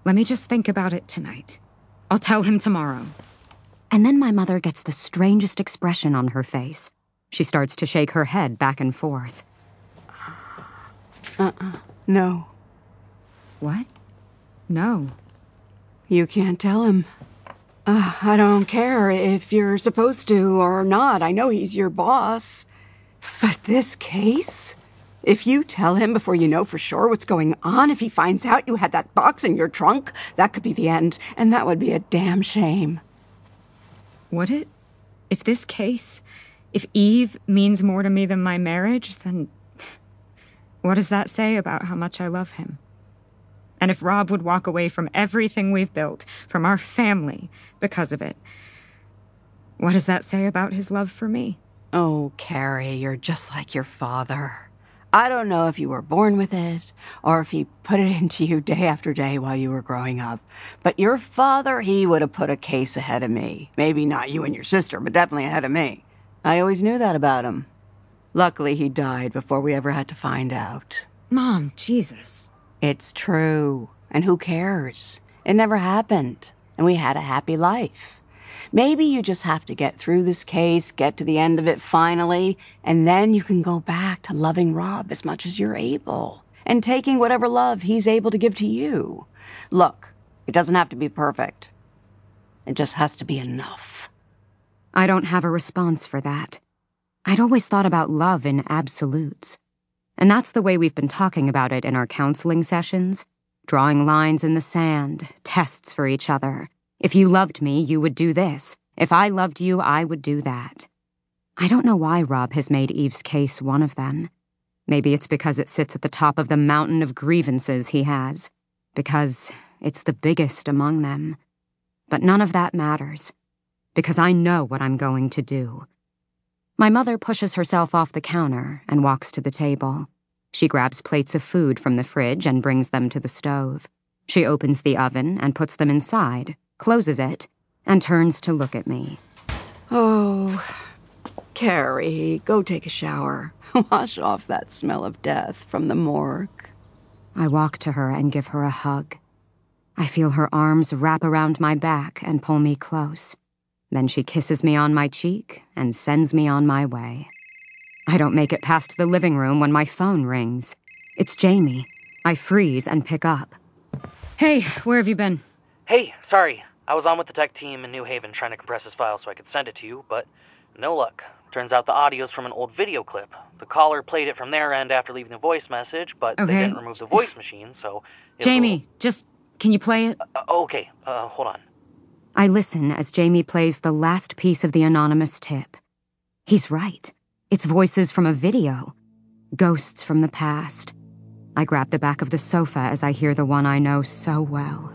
Let me just think about it tonight. I'll tell him tomorrow. And then my mother gets the strangest expression on her face. She starts to shake her head back and forth. No. What? No. You can't tell him. I don't care if you're supposed to or not. I know he's your boss. But this case? If you tell him before you know for sure what's going on, if he finds out you had that box in your trunk, that could be the end, and that would be a damn shame. Would it? If Eve means more to me than my marriage, then what does that say about how much I love him? And if Rob would walk away from everything we've built, from our family, because of it, what does that say about his love for me? Oh, Carrie, you're just like your father. I don't know if you were born with it, or if he put it into you day after day while you were growing up. But your father, he would have put a case ahead of me. Maybe not you and your sister, but definitely ahead of me. I always knew that about him. Luckily, he died before we ever had to find out. Mom, Jesus. It's true. And who cares? It never happened. And we had a happy life. Maybe you just have to get through this case, get to the end of it finally, and then you can go back to loving Rob as much as you're able, and taking whatever love he's able to give to you. Look, it doesn't have to be perfect. It just has to be enough. I don't have a response for that. I'd always thought about love in absolutes. And that's the way we've been talking about it in our counseling sessions. Drawing lines in the sand, tests for each other. If you loved me, you would do this. If I loved you, I would do that. I don't know why Rob has made Eve's case one of them. Maybe it's because it sits at the top of the mountain of grievances he has. Because it's the biggest among them. But none of that matters. Because I know what I'm going to do. My mother pushes herself off the counter and walks to the table. She grabs plates of food from the fridge and brings them to the stove. She opens the oven and puts them inside, closes it, and turns to look at me. Oh, Carrie, go take a shower. Wash off that smell of death from the morgue. I walk to her and give her a hug. I feel her arms wrap around my back and pull me close. Then she kisses me on my cheek and sends me on my way. I don't make it past the living room when my phone rings. It's Jamie. I freeze and pick up. Hey, where have you been? Hey, sorry. I was on with the tech team in New Haven trying to compress this file so I could send it to you, but no luck. Turns out the audio's from an old video clip. The caller played it from their end after leaving a voice message, but they didn't remove the voice machine, so... Jamie, can you play it? Okay, hold on. I listen as Jamie plays the last piece of the anonymous tip. He's right. It's voices from a video. Ghosts from the past. I grab the back of the sofa as I hear the one I know so well.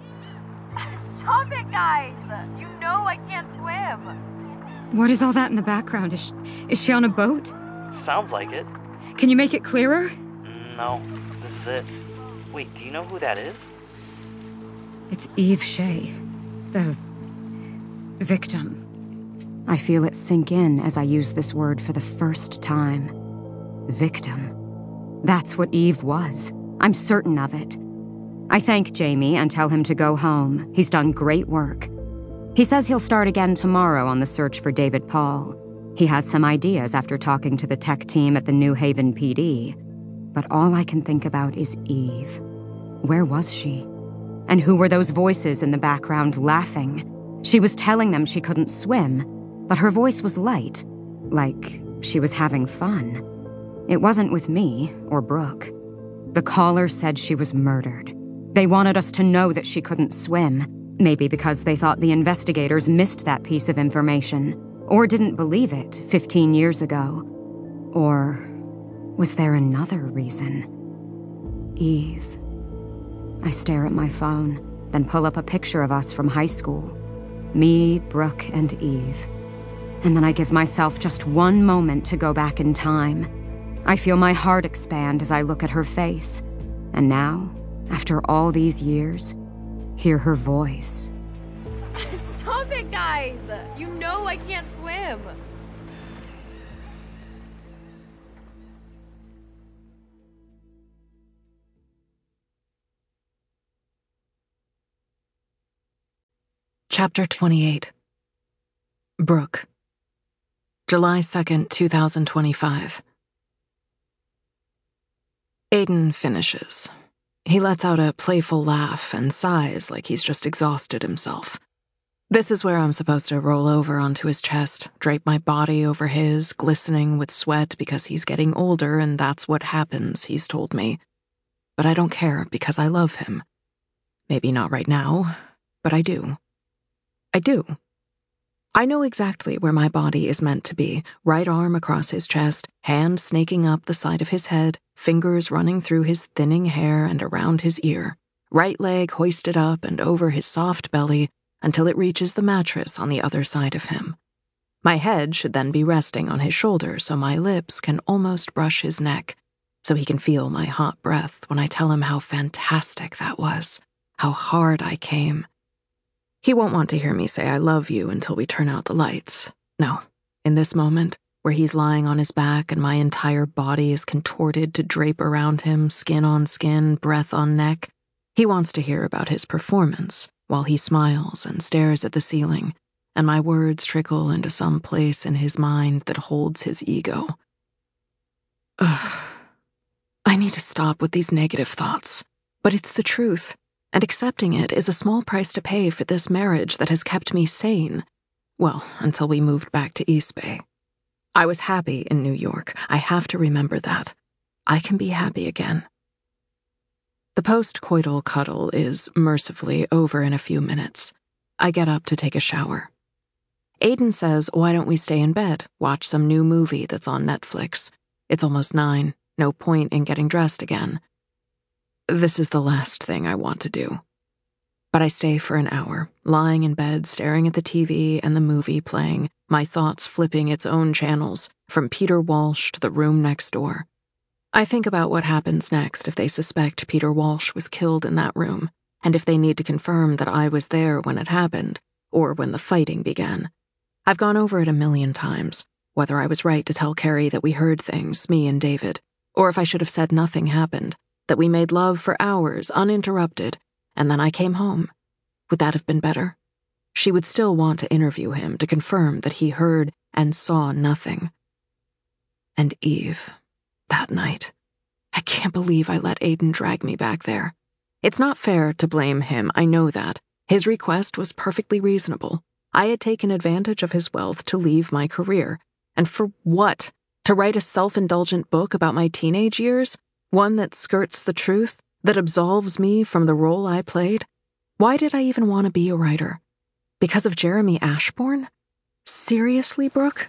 Stop it, guys! You know I can't swim. What is all that in the background? Is she on a boat? Sounds like it. Can you make it clearer? No, this is it. Wait, do you know who that is? It's Eve Shea, the victim. I feel it sink in as I use this word for the first time. Victim. That's what Eve was. I'm certain of it. I thank Jamie and tell him to go home. He's done great work. He says he'll start again tomorrow on the search for David Paul. He has some ideas after talking to the tech team at the New Haven PD. But all I can think about is Eve. Where was she? And who were those voices in the background laughing? She was telling them she couldn't swim, but her voice was light, like she was having fun. It wasn't with me or Brooke. The caller said she was murdered. They wanted us to know that she couldn't swim, maybe because they thought the investigators missed that piece of information, or didn't believe it 15 years ago. Or was there another reason? Eve. I stare at my phone, then pull up a picture of us from high school. Me, Brooke, and Eve. And then I give myself just one moment to go back in time. I feel my heart expand as I look at her face. And now, after all these years, hear her voice. Stop it, guys! You know I can't swim. Chapter 28. Brooke. July 2nd, 2025. Aiden finishes. He lets out a playful laugh and sighs like he's just exhausted himself. This is where I'm supposed to roll over onto his chest, drape my body over his, glistening with sweat because he's getting older and that's what happens, he's told me. But I don't care because I love him. Maybe not right now, but I do. I do. I know exactly where my body is meant to be, right arm across his chest, hand snaking up the side of his head, fingers running through his thinning hair and around his ear, right leg hoisted up and over his soft belly until it reaches the mattress on the other side of him. My head should then be resting on his shoulder so my lips can almost brush his neck, so he can feel my hot breath when I tell him how fantastic that was, how hard I came. He won't want to hear me say I love you until we turn out the lights. No, in this moment, where he's lying on his back and my entire body is contorted to drape around him, skin on skin, breath on neck, he wants to hear about his performance while he smiles and stares at the ceiling, and my words trickle into some place in his mind that holds his ego. Ugh. I need to stop with these negative thoughts, but it's the truth. And accepting it is a small price to pay for this marriage that has kept me sane. Well, until we moved back to East Bay. I was happy in New York. I have to remember that. I can be happy again. The post-coital cuddle is, mercifully, over in a few minutes. I get up to take a shower. Aiden says, why don't we stay in bed, watch some new movie that's on Netflix? It's almost 9. No point in getting dressed again. This is the last thing I want to do. But I stay for an hour, lying in bed staring at the TV and the movie playing, my thoughts flipping its own channels, from Peter Walsh to The Room Next Door. I think about what happens next if they suspect Peter Walsh was killed in that room, and if they need to confirm that I was there when it happened, or when the fighting began. I've gone over it 1,000,000 times, whether I was right to tell Carrie that we heard things, me and David, or if I should have said nothing happened, that we made love for hours, uninterrupted, and then I came home. Would that have been better? She would still want to interview him to confirm that he heard and saw nothing. And Eve, that night. I can't believe I let Aiden drag me back there. It's not fair to blame him, I know that. His request was perfectly reasonable. I had taken advantage of his wealth to leave my career. And for what? To write a self-indulgent book about my teenage years? One that skirts the truth, that absolves me from the role I played? Why did I even want to be a writer? Because of Jeremy Ashbourne? Seriously, Brooke?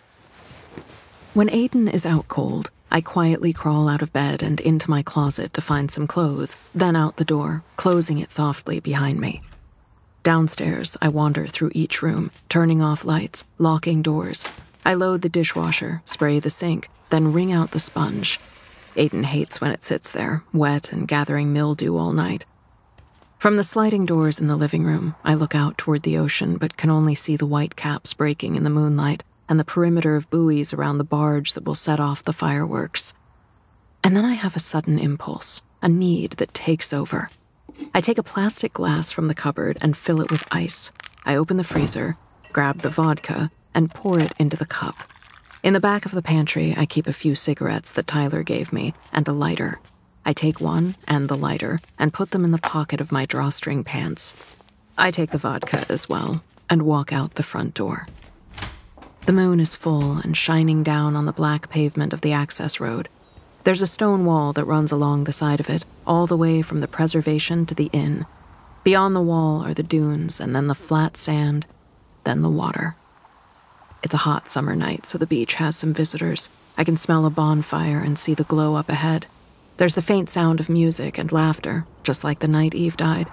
When Aiden is out cold, I quietly crawl out of bed and into my closet to find some clothes, then out the door, closing it softly behind me. Downstairs, I wander through each room, turning off lights, locking doors. I load the dishwasher, spray the sink, then wring out the sponge. Aiden hates when it sits there, wet and gathering mildew all night. From the sliding doors in the living room, I look out toward the ocean but can only see the white caps breaking in the moonlight and the perimeter of buoys around the barge that will set off the fireworks. And then I have a sudden impulse, a need that takes over. I take a plastic glass from the cupboard and fill it with ice. I open the freezer, grab the vodka, and pour it into the cup. In the back of the pantry, I keep a few cigarettes that Tyler gave me, and a lighter. I take one and the lighter and put them in the pocket of my drawstring pants. I take the vodka as well and walk out the front door. The moon is full and shining down on the black pavement of the access road. There's a stone wall that runs along the side of it, all the way from the preservation to the inn. Beyond the wall are the dunes, and then the flat sand, then the water. It's a hot summer night, so the beach has some visitors. I can smell a bonfire and see the glow up ahead. There's the faint sound of music and laughter, just like the night Eve died.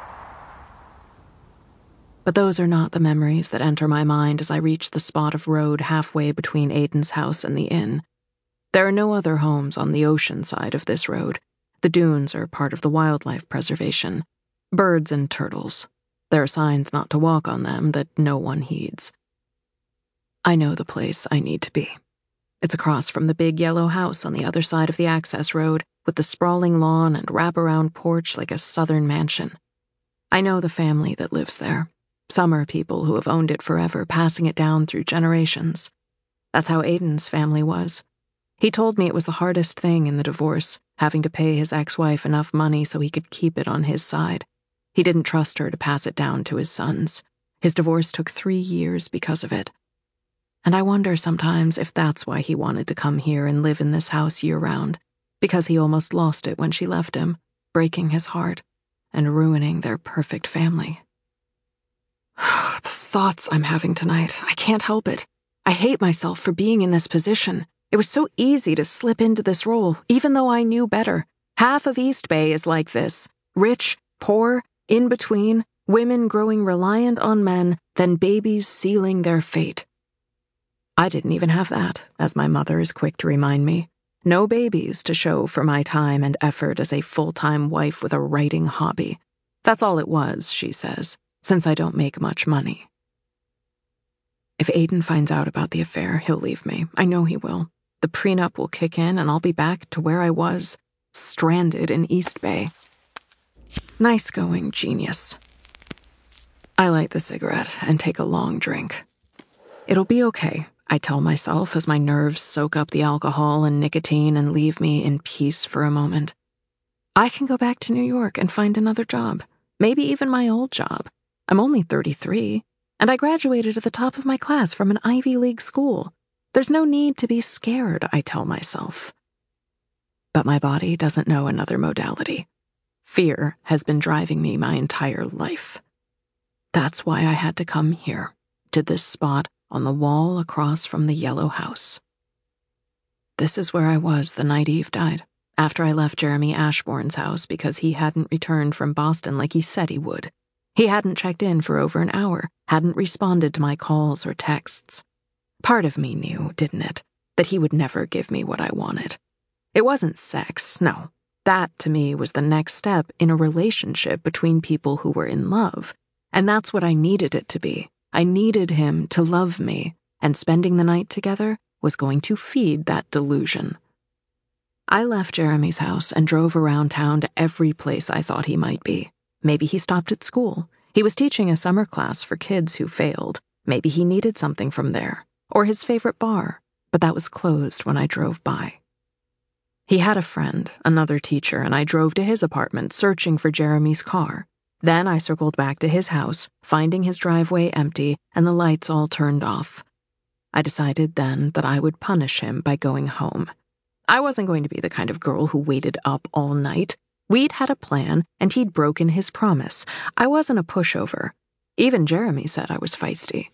But those are not the memories that enter my mind as I reach the spot of road halfway between Aiden's house and the inn. There are no other homes on the ocean side of this road. The dunes are part of the wildlife preservation. Birds and turtles. There are signs not to walk on them that no one heeds. I know the place I need to be. It's across from the big yellow house on the other side of the access road, with the sprawling lawn and wraparound porch like a southern mansion. I know the family that lives there. Some are people who have owned it forever, passing it down through generations. That's how Aiden's family was. He told me it was the hardest thing in the divorce, having to pay his ex-wife enough money so he could keep it on his side. He didn't trust her to pass it down to his sons. His divorce took 3 years because of it. And I wonder sometimes if that's why he wanted to come here and live in this house year-round, because he almost lost it when she left him, breaking his heart and ruining their perfect family. The thoughts I'm having tonight, I can't help it. I hate myself for being in this position. It was so easy to slip into this role, even though I knew better. Half of East Bay is like this. Rich, poor, in between, women growing reliant on men, then babies sealing their fate. I didn't even have that, as my mother is quick to remind me. No babies to show for my time and effort as a full-time wife with a writing hobby. That's all it was, she says, since I don't make much money. If Aiden finds out about the affair, he'll leave me. I know he will. The prenup will kick in and I'll be back to where I was, stranded in East Bay. Nice going, genius. I light the cigarette and take a long drink. It'll be okay, I tell myself as my nerves soak up the alcohol and nicotine and leave me in peace for a moment. I can go back to New York and find another job, maybe even my old job. I'm only 33, and I graduated at the top of my class from an Ivy League school. There's no need to be scared, I tell myself. But my body doesn't know another modality. Fear has been driving me my entire life. That's why I had to come here, to this spot on the wall across from the yellow house. This is where I was the night Eve died, after I left Jeremy Ashbourne's house because he hadn't returned from Boston like he said he would. He hadn't checked in for over an hour, hadn't responded to my calls or texts. Part of me knew, didn't it, that he would never give me what I wanted. It wasn't sex, no. That, to me, was the next step in a relationship between people who were in love, and that's what I needed it to be. I needed him to love me, and spending the night together was going to feed that delusion. I left Jeremy's house and drove around town to every place I thought he might be. Maybe he stopped at school. He was teaching a summer class for kids who failed. Maybe he needed something from there. Or his favorite bar, but that was closed when I drove by. He had a friend, another teacher, and I drove to his apartment searching for Jeremy's car. Then I circled back to his house, finding his driveway empty and the lights all turned off. I decided then that I would punish him by going home. I wasn't going to be the kind of girl who waited up all night. We'd had a plan, and he'd broken his promise. I wasn't a pushover. Even Jeremy said I was feisty.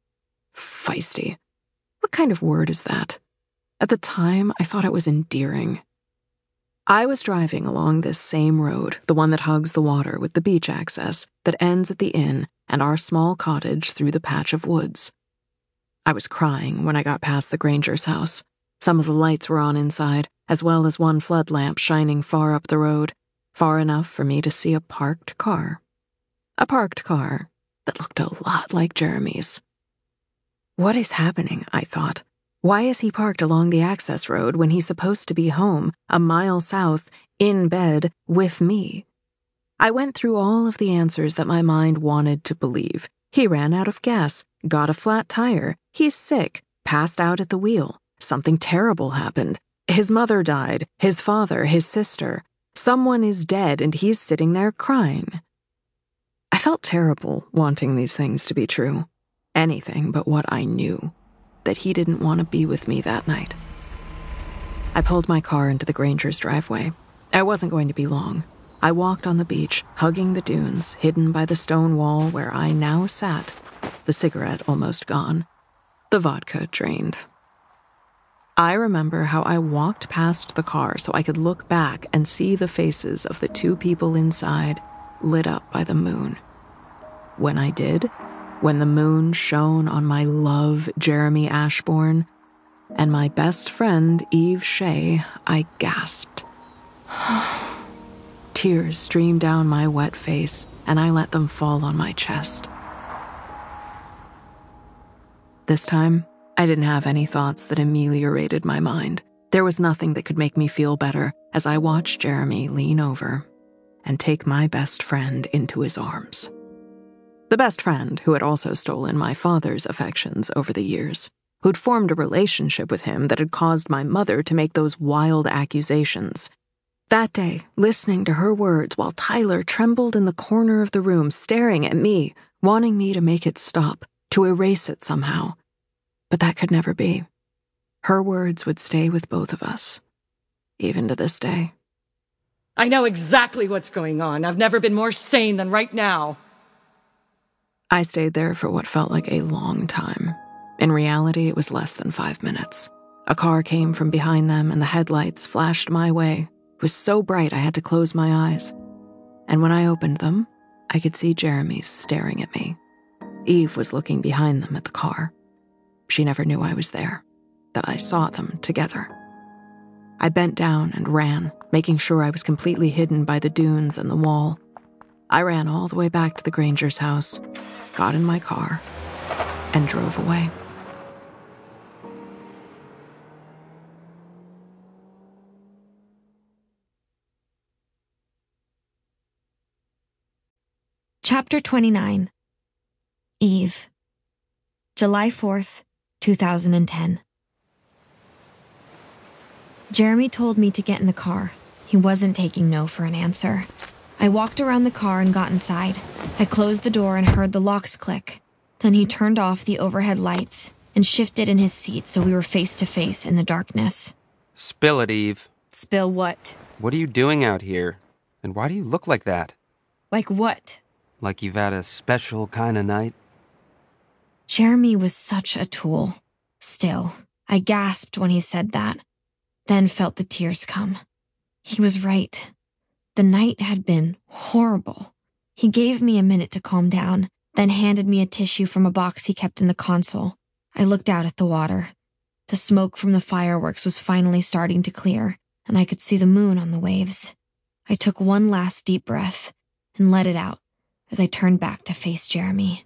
Feisty. What kind of word is that? At the time, I thought it was endearing. I was driving along this same road, the one that hugs the water with the beach access, that ends at the inn and our small cottage through the patch of woods. I was crying when I got past the Granger's house. Some of the lights were on inside, as well as one flood lamp shining far up the road, far enough for me to see a parked car. A parked car that looked a lot like Jeremy's. What is happening, I thought. Why is he parked along the access road when he's supposed to be home, a mile south, in bed, with me? I went through all of the answers that my mind wanted to believe. He ran out of gas, got a flat tire, he's sick, passed out at the wheel. Something terrible happened. His mother died, his father, his sister. Someone is dead and he's sitting there crying. I felt terrible wanting these things to be true. Anything but what I knew. That he didn't want to be with me that night. I pulled my car into the Granger's driveway. I wasn't going to be long. I walked on the beach, hugging the dunes, hidden by the stone wall where I now sat, the cigarette almost gone, the vodka drained. I remember how I walked past the car so I could look back and see the faces of the two people inside, lit up by the moon. When I did, when the moon shone on my love, Jeremy Ashbourne, and my best friend, Eve Shea, I gasped. Tears streamed down my wet face, and I let them fall on my chest. This time, I didn't have any thoughts that ameliorated my mind. There was nothing that could make me feel better as I watched Jeremy lean over and take my best friend into his arms. The best friend who had also stolen my father's affections over the years, who'd formed a relationship with him that had caused my mother to make those wild accusations. That day, listening to her words while Tyler trembled in the corner of the room staring at me, wanting me to make it stop, to erase it somehow. But that could never be. Her words would stay with both of us, even to this day. I know exactly what's going on. I've never been more sane than right now. I stayed there for what felt like a long time. In reality, it was less than 5 minutes. A car came from behind them and the headlights flashed my way. It was so bright I had to close my eyes. And when I opened them, I could see Jeremy staring at me. Eve was looking behind them at the car. She never knew I was there, that I saw them together. I bent down and ran, making sure I was completely hidden by the dunes and the wall. I ran all the way back to the Granger's house, got in my car, and drove away. Chapter 29. Eve. July 4th, 2010. Jeremy told me to get in the car. He wasn't taking no for an answer. I walked around the car and got inside. I closed the door and heard the locks click. Then he turned off the overhead lights and shifted in his seat so we were face to face in the darkness. Spill it, Eve. Spill what? What are you doing out here? And why do you look like that? Like what? Like you've had a special kind of night? Jeremy was such a tool. Still, I gasped when he said that, then felt the tears come. He was right. The night had been horrible. He gave me a minute to calm down, then handed me a tissue from a box he kept in the console. I looked out at the water. The smoke from the fireworks was finally starting to clear, and I could see the moon on the waves. I took one last deep breath and let it out as I turned back to face Jeremy.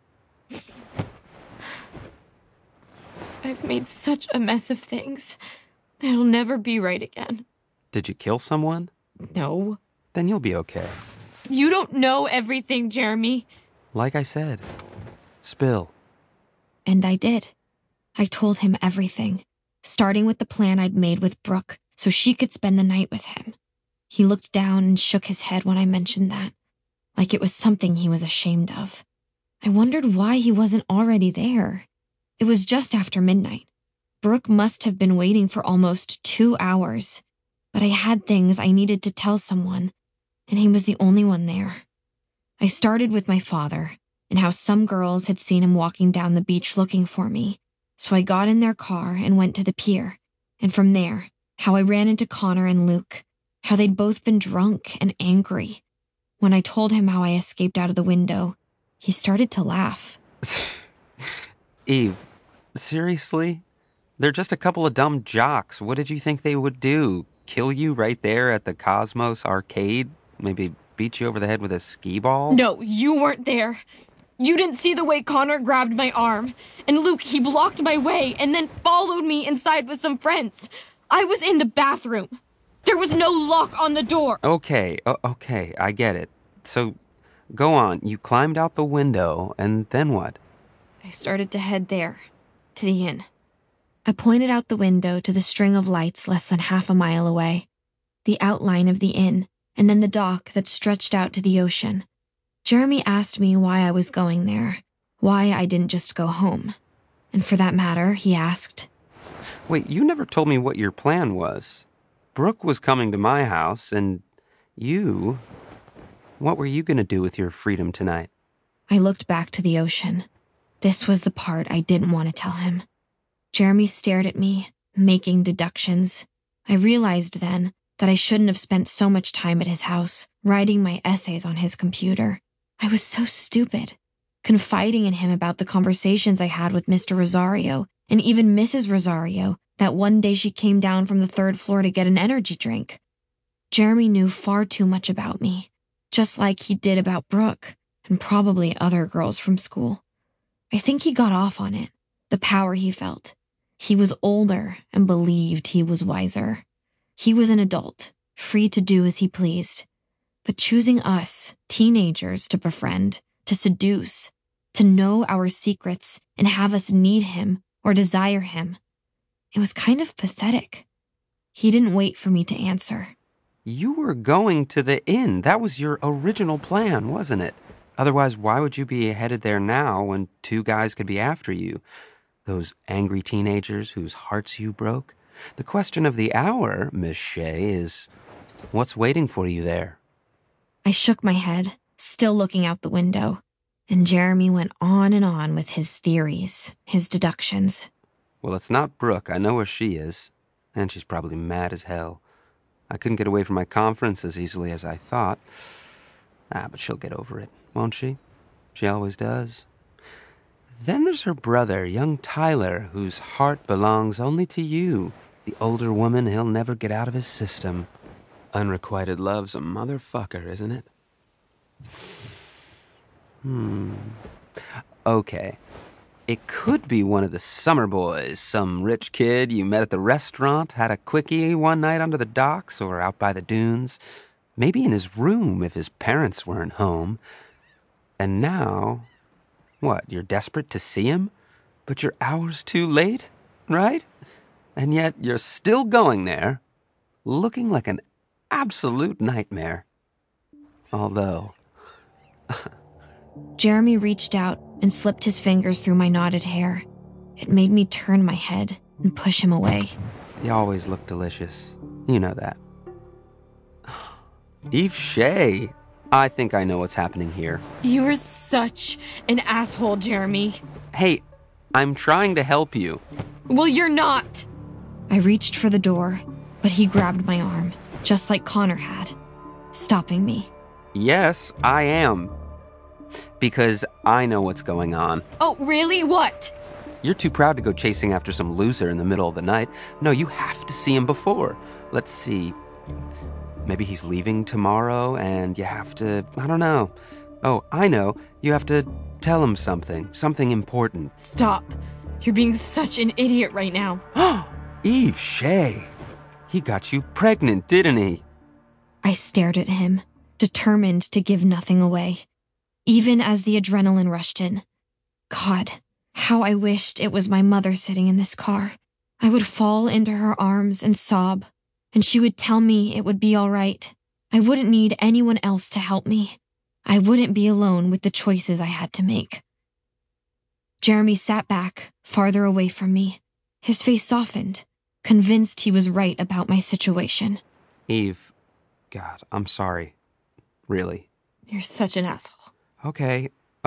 I've made such a mess of things. It'll never be right again. Did you kill someone? No. Then you'll be okay. You don't know everything, Jeremy. Like I said, spill. And I did. I told him everything, starting with the plan I'd made with Brooke so she could spend the night with him. He looked down and shook his head when I mentioned that, like it was something he was ashamed of. I wondered why he wasn't already there. It was just after midnight. Brooke must have been waiting for almost 2 hours, but I had things I needed to tell someone, and he was the only one there. I started with my father, and how some girls had seen him walking down the beach looking for me, so I got in their car and went to the pier, and from there, how I ran into Connor and Luke, how they'd both been drunk and angry. When I told him how I escaped out of the window, he started to laugh. Eve, seriously? They're just a couple of dumb jocks. What did you think they would do? Kill you right there at the Cosmos Arcade? Maybe beat you over the head with a skee ball? No, you weren't there. You didn't see the way Connor grabbed my arm. And Luke, he blocked my way and then followed me inside with some friends. I was in the bathroom. There was no lock on the door. Okay, I get it. So, go on. You climbed out the window, and then what? I started to head there, to the inn. I pointed out the window to the string of lights less than half a mile away, the outline of the inn, and then the dock that stretched out to the ocean. Jeremy asked me why I was going there, why I didn't just go home. And for that matter, he asked, Wait, you never told me what your plan was. Brooke was coming to my house, and you... What were you going to do with your freedom tonight? I looked back to the ocean. This was the part I didn't want to tell him. Jeremy stared at me, making deductions. I realized then that I shouldn't have spent so much time at his house, writing my essays on his computer. I was so stupid, confiding in him about the conversations I had with Mr. Rosario, and even Mrs. Rosario, that one day she came down from the 3rd floor to get an energy drink. Jeremy knew far too much about me, just like he did about Brooke, and probably other girls from school. I think he got off on it, the power he felt. He was older and believed he was wiser. He was an adult, free to do as he pleased. But choosing us, teenagers, to befriend, to seduce, to know our secrets and have us need him or desire him. It was kind of pathetic. He didn't wait for me to answer. You were going to the inn. That was your original plan, wasn't it? Otherwise, why would you be headed there now when two guys could be after you? Those angry teenagers whose hearts you broke? The question of the hour, Miss Shea, is what's waiting for you there? I shook my head, still looking out the window, and Jeremy went on and on with his theories, his deductions. Well, it's not Brooke. I know where she is. And she's probably mad as hell. I couldn't get away from my conference as easily as I thought. But she'll get over it, won't she? She always does. Then there's her brother, young Tyler, whose heart belongs only to you. The older woman he'll never get out of his system. Unrequited love's a motherfucker, isn't it? Okay. It could be one of the summer boys, some rich kid you met at the restaurant, had a quickie one night under the docks or out by the dunes. Maybe in his room if his parents weren't home. And now, what, you're desperate to see him? But you're hours too late, right? And yet you're still going there, looking like an absolute nightmare. Although... Jeremy reached out and slipped his fingers through my knotted hair. It made me turn my head and push him away. You always look delicious. You know that. Eve Shea, I think I know what's happening here. You're such an asshole, Jeremy. Hey, I'm trying to help you. Well, you're not. I reached for the door, but he grabbed my arm, just like Connor had, stopping me. Yes, I am. Because I know what's going on. Oh, really? What? You're too proud to go chasing after some loser in the middle of the night. No, you have to see him before. Let's see. Maybe he's leaving tomorrow and you have to, I don't know. Oh, I know. You have to tell him something important. Stop. You're being such an idiot right now. Eve Shea. He got you pregnant, didn't he? I stared at him, determined to give nothing away. Even as the adrenaline rushed in. God, how I wished it was my mother sitting in this car. I would fall into her arms and sob, and she would tell me it would be all right. I wouldn't need anyone else to help me. I wouldn't be alone with the choices I had to make. Jeremy sat back, farther away from me. His face softened, convinced he was right about my situation. Eve, God, I'm sorry. Really. You're such an asshole. Okay.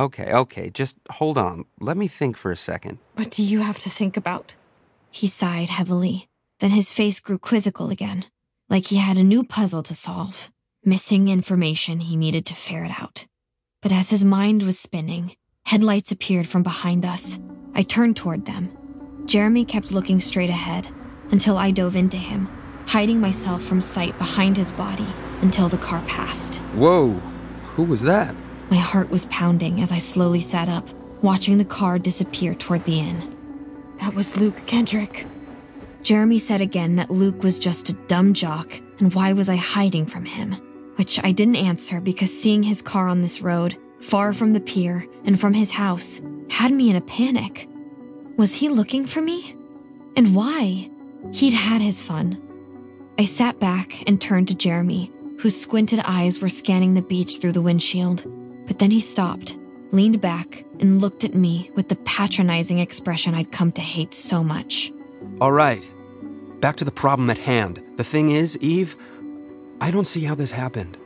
Just hold on. Let me think for a second. What do you have to think about? He sighed heavily. Then his face grew quizzical again, like he had a new puzzle to solve, missing information he needed to ferret out. But as his mind was spinning, headlights appeared from behind us. I turned toward them. Jeremy kept looking straight ahead until I dove into him, hiding myself from sight behind his body until the car passed. Whoa, who was that? My heart was pounding as I slowly sat up, watching the car disappear toward the inn. That was Luke Kendrick. Jeremy said again that Luke was just a dumb jock, and why was I hiding from him? Which I didn't answer because seeing his car on this road, far from the pier and from his house, had me in a panic. Was he looking for me? And why? He'd had his fun. I sat back and turned to Jeremy, whose squinted eyes were scanning the beach through the windshield. But then he stopped, leaned back, and looked at me with the patronizing expression I'd come to hate so much. All right. Back to the problem at hand. The thing is, Eve, I don't see how this happened.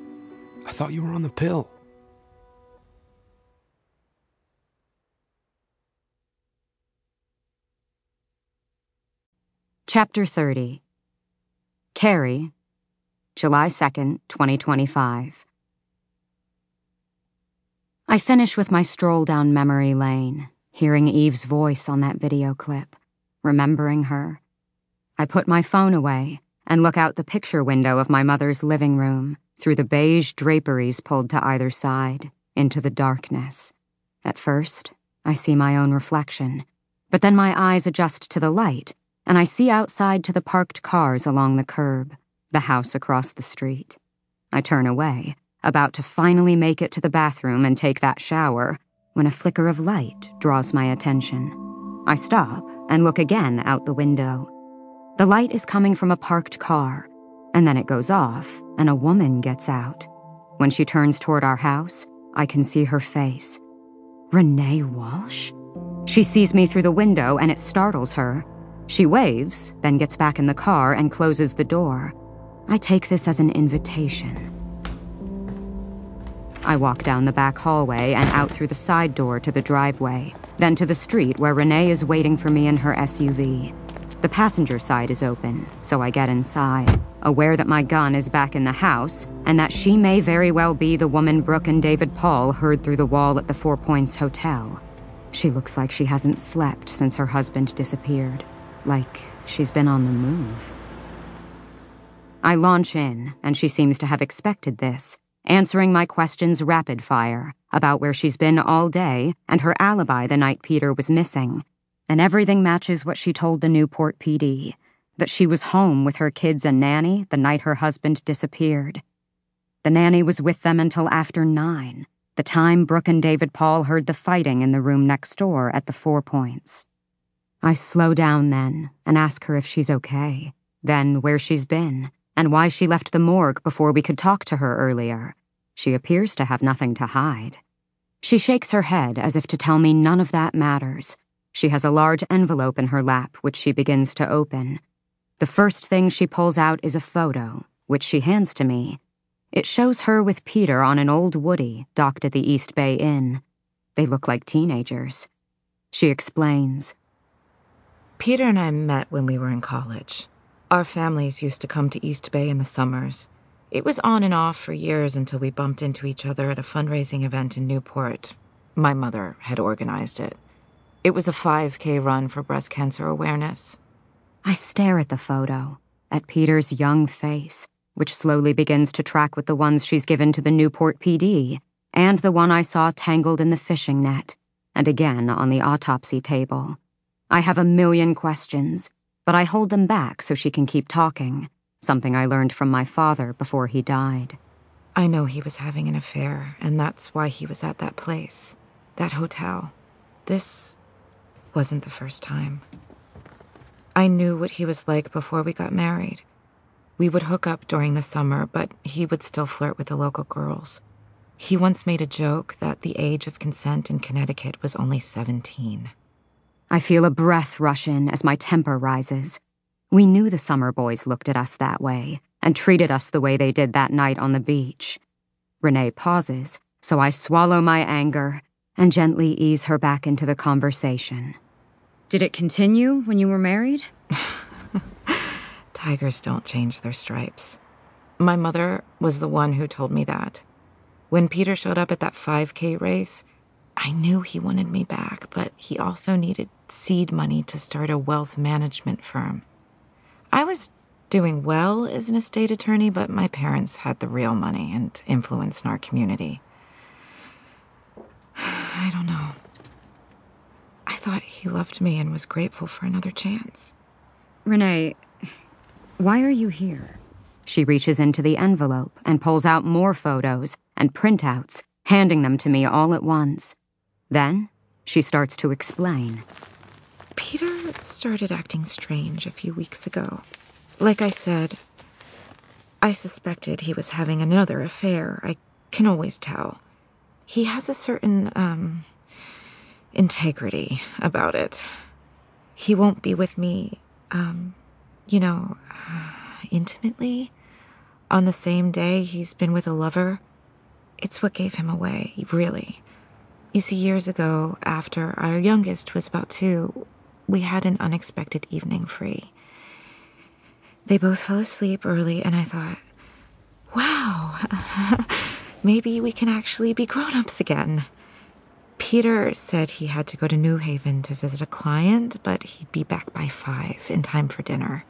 I thought you were on the pill. Chapter 30. Carrie, July 2nd, 2025. I finish with my stroll down memory lane, hearing Eve's voice on that video clip, remembering her. I put my phone away and look out the picture window of my mother's living room, through the beige draperies pulled to either side, into the darkness. At first, I see my own reflection, but then my eyes adjust to the light, and I see outside to the parked cars along the curb, the house across the street. I turn away, about to finally make it to the bathroom and take that shower, when a flicker of light draws my attention. I stop and look again out the window. The light is coming from a parked car, and then it goes off, and a woman gets out. When she turns toward our house, I can see her face. Renee Walsh? She sees me through the window, and it startles her. She waves, then gets back in the car and closes the door. I take this as an invitation. I walk down the back hallway and out through the side door to the driveway, then to the street where Renee is waiting for me in her SUV. The passenger side is open, so I get inside, aware that my gun is back in the house and that she may very well be the woman Brooke and David Paul heard through the wall at the Four Points Hotel. She looks like she hasn't slept since her husband disappeared, like she's been on the move. I launch in, and she seems to have expected this, answering my questions rapid fire about where she's been all day and her alibi the night Peter was missing. And everything matches what she told the Newport PD, that she was home with her kids and nanny the night her husband disappeared. The nanny was with them until after 9, the time Brooke and David Paul heard the fighting in the room next door at the Four Points. I slow down then and ask her if she's okay, then where she's been, and why she left the morgue before we could talk to her earlier. She appears to have nothing to hide. She shakes her head as if to tell me none of that matters. She has a large envelope in her lap, which she begins to open. The first thing she pulls out is a photo, which she hands to me. It shows her with Peter on an old Woody docked at the East Bay Inn. They look like teenagers. She explains. Peter and I met when we were in college. Our families used to come to East Bay in the summers. It was on and off for years until we bumped into each other at a fundraising event in Newport. My mother had organized it. It was a 5K run for breast cancer awareness. I stare at the photo, at Peter's young face, which slowly begins to track with the ones she's given to the Newport PD, and the one I saw tangled in the fishing net, and again on the autopsy table. I have a million questions, but I hold them back so she can keep talking, something I learned from my father before he died. I know he was having an affair, and that's why he was at that place, that hotel. This wasn't the first time. I knew what he was like before we got married. We would hook up during the summer, but he would still flirt with the local girls. He once made a joke that the age of consent in Connecticut was only 17. I feel a breath rush in as my temper rises. We knew the summer boys looked at us that way and treated us the way they did that night on the beach. Renee pauses, so I swallow my anger and gently ease her back into the conversation. Did it continue when you were married? Tigers don't change their stripes. My mother was the one who told me that. When Peter showed up at that 5K race, I knew he wanted me back, but he also needed seed money to start a wealth management firm. I was doing well as an estate attorney, but my parents had the real money and influence in our community. I don't know. I thought he loved me and was grateful for another chance. Renee, why are you here? She reaches into the envelope and pulls out more photos and printouts, handing them to me all at once. Then, she starts to explain. Peter started acting strange a few weeks ago. Like I said, I suspected he was having another affair. I can always tell. He has a certain, integrity about it. He won't be with me, intimately on the same day he's been with a lover. It's what gave him away, really. You see, years ago, after our youngest was about 2, we had an unexpected evening free. They both fell asleep early, and I thought, wow, maybe we can actually be grown-ups again. Peter said he had to go to New Haven to visit a client, but he'd be back by 5 in time for dinner.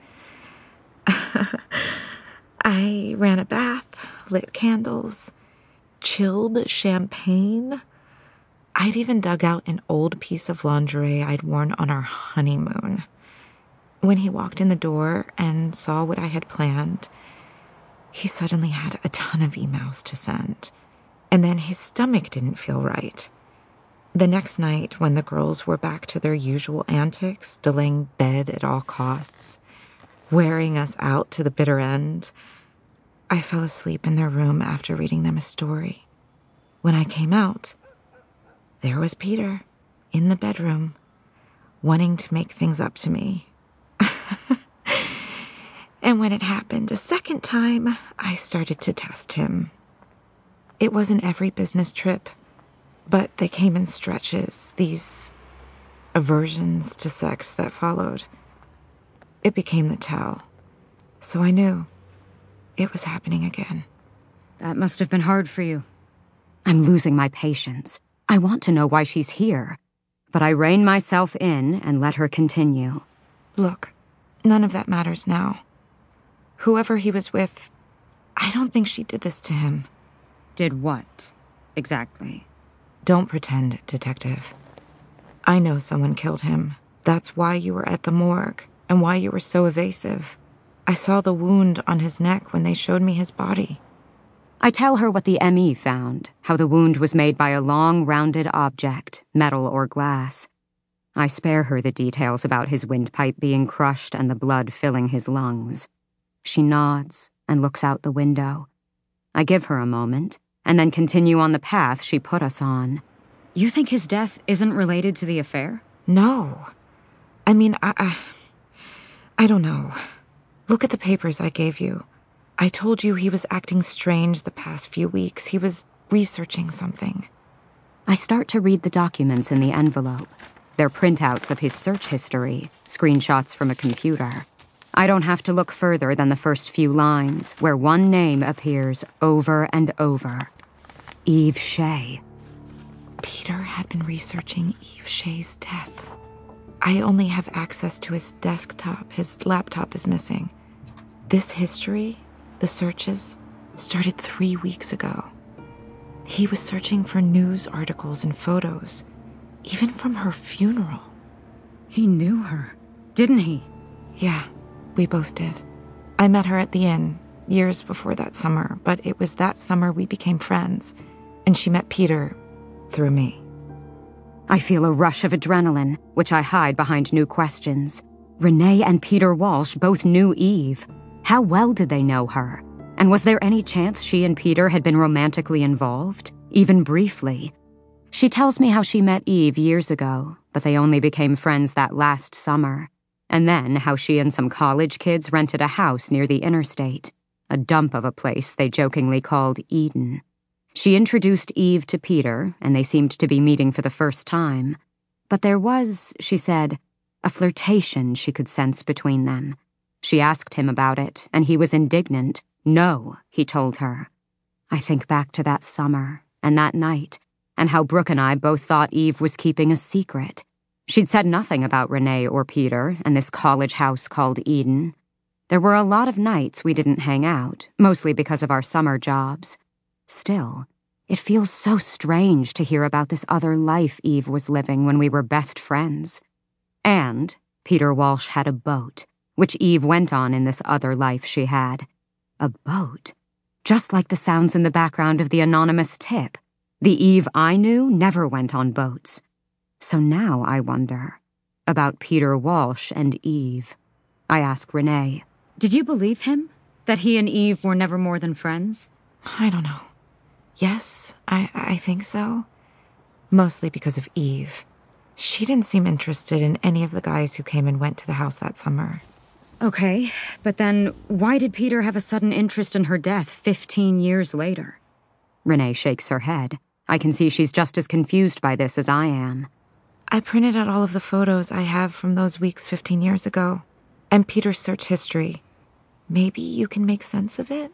I ran a bath, lit candles, chilled champagne. I'd even dug out an old piece of lingerie I'd worn on our honeymoon. When he walked in the door and saw what I had planned, he suddenly had a ton of emails to send. And then his stomach didn't feel right. The next night, when the girls were back to their usual antics, delaying bed at all costs, wearing us out to the bitter end, I fell asleep in their room after reading them a story. When I came out, there was Peter in the bedroom, wanting to make things up to me. And when it happened a second time, I started to test him. It wasn't every business trip, but they came in stretches, these aversions to sex that followed. It became the tell. So I knew it was happening again. That must have been hard for you. I'm losing my patience. I want to know why she's here. But I rein myself in and let her continue. Look, none of that matters now. Whoever he was with, I don't think she did this to him. Did what, exactly? Don't pretend, Detective. I know someone killed him. That's why you were at the morgue, and why you were so evasive. I saw the wound on his neck when they showed me his body. I tell her what the ME found, how the wound was made by a long, rounded object, metal or glass. I spare her the details about his windpipe being crushed and the blood filling his lungs. She nods and looks out the window. I give her a moment, and then continue on the path she put us on. You think his death isn't related to the affair? No. I mean, I don't know. Look at the papers I gave you. I told you he was acting strange the past few weeks. He was researching something. I start to read the documents in the envelope. They're printouts of his search history, screenshots from a computer. I don't have to look further than the first few lines, where one name appears over and over. Eve Shea. Peter had been researching Eve Shea's death. I only have access to his desktop. His laptop is missing. This history, the searches, started 3 weeks ago. He was searching for news articles and photos, even from her funeral. He knew her, didn't he? Yeah, we both did. I met her at the inn, years before that summer, but it was that summer we became friends, and she met Peter through me. I feel a rush of adrenaline, which I hide behind new questions. Renee and Peter Walsh both knew Eve. How well did they know her? And was there any chance she and Peter had been romantically involved, even briefly? She tells me how she met Eve years ago, but they only became friends that last summer. And then how she and some college kids rented a house near the interstate, a dump of a place they jokingly called Eden. She introduced Eve to Peter, and they seemed to be meeting for the first time. But there was, she said, a flirtation she could sense between them. She asked him about it, and he was indignant. No, he told her. I think back to that summer, and that night, and how Brooke and I both thought Eve was keeping a secret. She'd said nothing about Renee or Peter and this college house called Eden. There were a lot of nights we didn't hang out, mostly because of our summer jobs. Still, it feels so strange to hear about this other life Eve was living when we were best friends. And Peter Walsh had a boat, which Eve went on in this other life she had. A boat. Just like the sounds in the background of the anonymous tip. The Eve I knew never went on boats. So now I wonder about Peter Walsh and Eve. I ask Renee. Did you believe him? That he and Eve were never more than friends? I don't know. Yes, I think so. Mostly because of Eve. She didn't seem interested in any of the guys who came and went to the house that summer. Okay, but then why did Peter have a sudden interest in her death 15 years later? Renee shakes her head. I can see she's just as confused by this as I am. I printed out all of the photos I have from those weeks 15 years ago, and Peter's search history. Maybe you can make sense of it?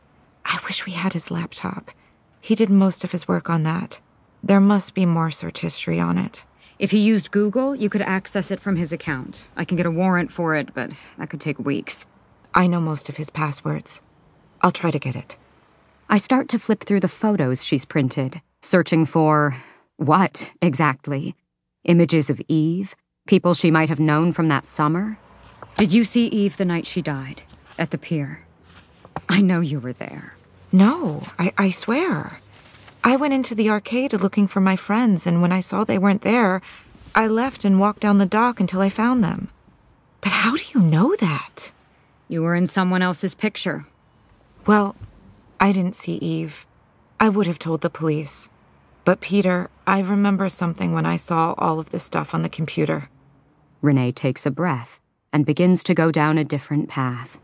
I wish we had his laptop. He did most of his work on that. There must be more search history on it. If he used Google, you could access it from his account. I can get a warrant for it, but that could take weeks. I know most of his passwords. I'll try to get it. I start to flip through the photos she's printed, searching for what, exactly? Images of Eve? People she might have known from that summer? Did you see Eve the night she died? At the pier? I know you were there. No, I swear. I went into the arcade looking for my friends, and when I saw they weren't there, I left and walked down the dock until I found them. But how do you know that? You were in someone else's picture. Well, I didn't see Eve. I would have told the police. But Peter, I remember something when I saw all of this stuff on the computer. Renee takes a breath and begins to go down a different path.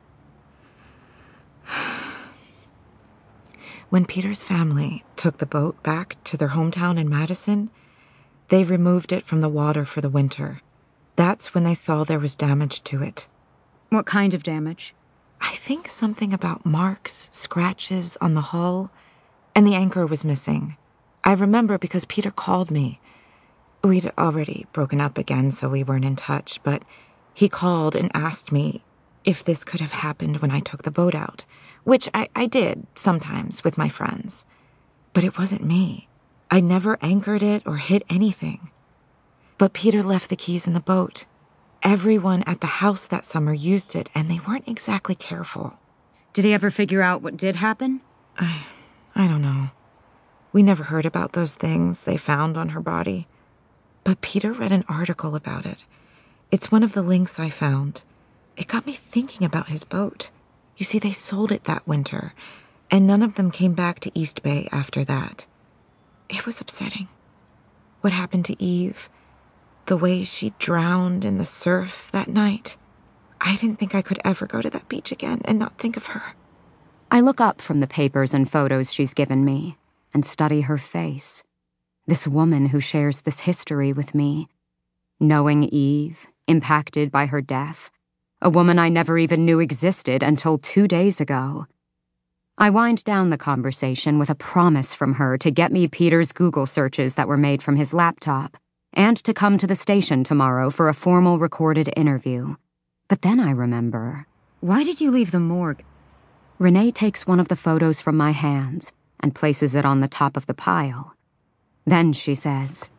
When Peter's family took the boat back to their hometown in Madison, they removed it from the water for the winter. That's when they saw there was damage to it. What kind of damage? I think something about marks, scratches on the hull, and the anchor was missing. I remember because Peter called me. We'd already broken up again, so we weren't in touch, but he called and asked me if this could have happened when I took the boat out, which I did sometimes with my friends. But it wasn't me. I never anchored it or hit anything. But Peter left the keys in the boat. Everyone at the house that summer used it, and they weren't exactly careful. Did he ever figure out what did happen? I don't know. We never heard about those things they found on her body. But Peter read an article about it. It's one of the links I found. It got me thinking about his boat. You see, they sold it that winter, and none of them came back to East Bay after that. It was upsetting. What happened to Eve, the way she drowned in the surf that night. I didn't think I could ever go to that beach again and not think of her. I look up from the papers and photos she's given me and study her face. This woman who shares this history with me. Knowing Eve, impacted by her death. A woman I never even knew existed until 2 days ago. I wind down the conversation with a promise from her to get me Peter's Google searches that were made from his laptop, and to come to the station tomorrow for a formal recorded interview. But then I remember. Why did you leave the morgue? Renee takes one of the photos from my hands and places it on the top of the pile. Then she says,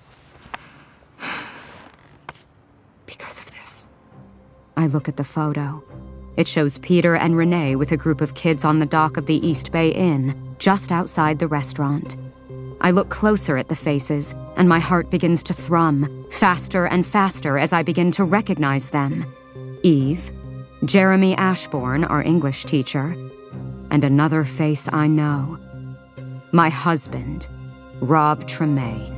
because of this. I look at the photo. It shows Peter and Renee with a group of kids on the dock of the East Bay Inn, just outside the restaurant. I look closer at the faces, and my heart begins to thrum, faster and faster as I begin to recognize them. Eve, Jeremy Ashbourne, our English teacher, and another face I know. My husband, Rob Tremaine.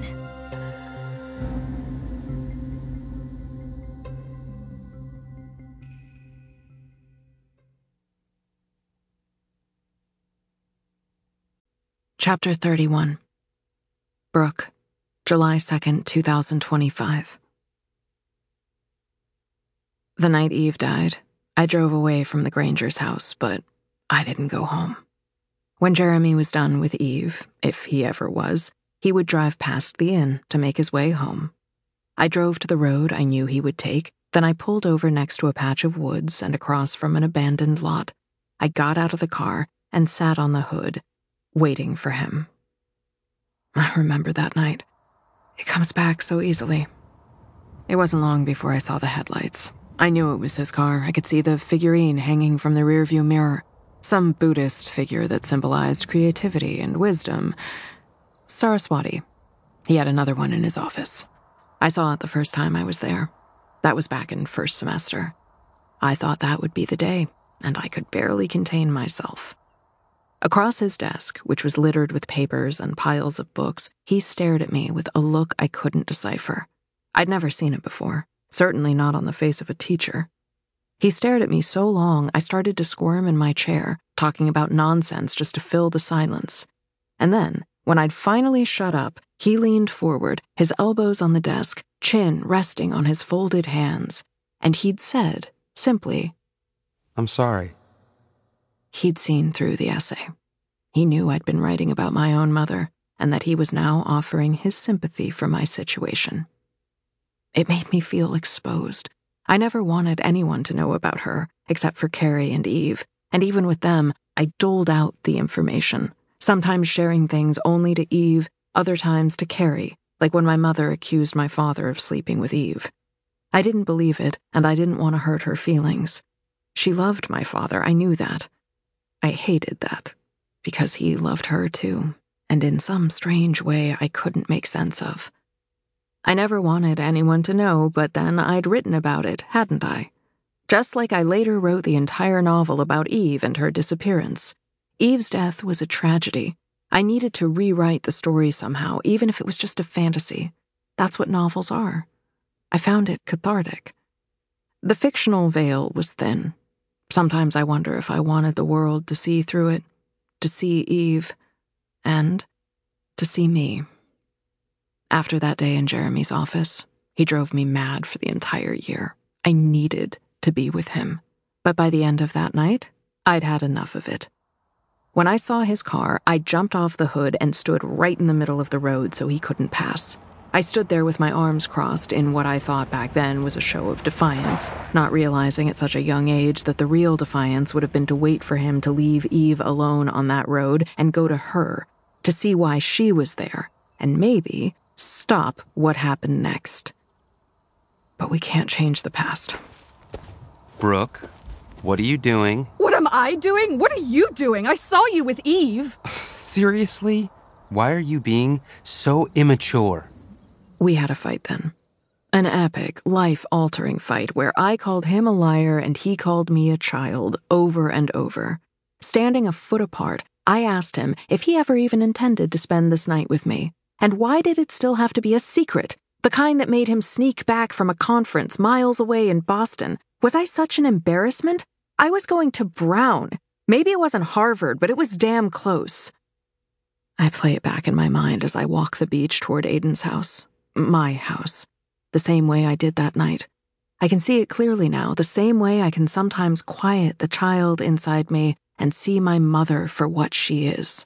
Chapter 31. Brooke, July 2nd, 2025. The night Eve died, I drove away from the Granger's house, but I didn't go home. When Jeremy was done with Eve, if he ever was, he would drive past the inn to make his way home. I drove to the road I knew he would take, then I pulled over next to a patch of woods and across from an abandoned lot. I got out of the car and sat on the hood, waiting for him. I remember that night. It comes back so easily. It wasn't long before I saw the headlights. I knew it was his car. I could see the figurine hanging from the rearview mirror. Some Buddhist figure that symbolized creativity and wisdom. Saraswati. He had another one in his office. I saw it the first time I was there. That was back in first semester. I thought that would be the day, and I could barely contain myself. Across his desk, which was littered with papers and piles of books, he stared at me with a look I couldn't decipher. I'd never seen it before, certainly not on the face of a teacher. He stared at me so long I started to squirm in my chair, talking about nonsense just to fill the silence. And then, when I'd finally shut up, he leaned forward, his elbows on the desk, chin resting on his folded hands, and he'd said, simply, "I'm sorry." He'd seen through the essay. He knew I'd been writing about my own mother, and that he was now offering his sympathy for my situation. It made me feel exposed. I never wanted anyone to know about her, except for Carrie and Eve, and even with them, I doled out the information, sometimes sharing things only to Eve, other times to Carrie, like when my mother accused my father of sleeping with Eve. I didn't believe it, and I didn't want to hurt her feelings. She loved my father, I knew that. I hated that, because he loved her too, and in some strange way I couldn't make sense of. I never wanted anyone to know, but then I'd written about it, hadn't I? Just like I later wrote the entire novel about Eve and her disappearance. Eve's death was a tragedy. I needed to rewrite the story somehow, even if it was just a fantasy. That's what novels are. I found it cathartic. The fictional veil was thin. Sometimes I wonder if I wanted the world to see through it, to see Eve, and to see me. After that day in Jeremy's office, he drove me mad for the entire year. I needed to be with him. But by the end of that night, I'd had enough of it. When I saw his car, I jumped off the hood and stood right in the middle of the road so he couldn't pass. I stood there with my arms crossed in what I thought back then was a show of defiance, not realizing at such a young age that the real defiance would have been to wait for him to leave Eve alone on that road and go to her, to see why she was there, and maybe stop what happened next. But we can't change the past. Brooke, what are you doing? What am I doing? What are you doing? I saw you with Eve. Seriously? Why are you being so immature? We had a fight then. An epic, life-altering fight where I called him a liar and he called me a child over and over. Standing a foot apart, I asked him if he ever even intended to spend this night with me. And why did it still have to be a secret? The kind that made him sneak back from a conference miles away in Boston. Was I such an embarrassment? I was going to Brown. Maybe it wasn't Harvard, but it was damn close. I play it back in my mind as I walk the beach toward Aiden's house. My house. The same way I did that night. I can see it clearly now, the same way I can sometimes quiet the child inside me and see my mother for what she is.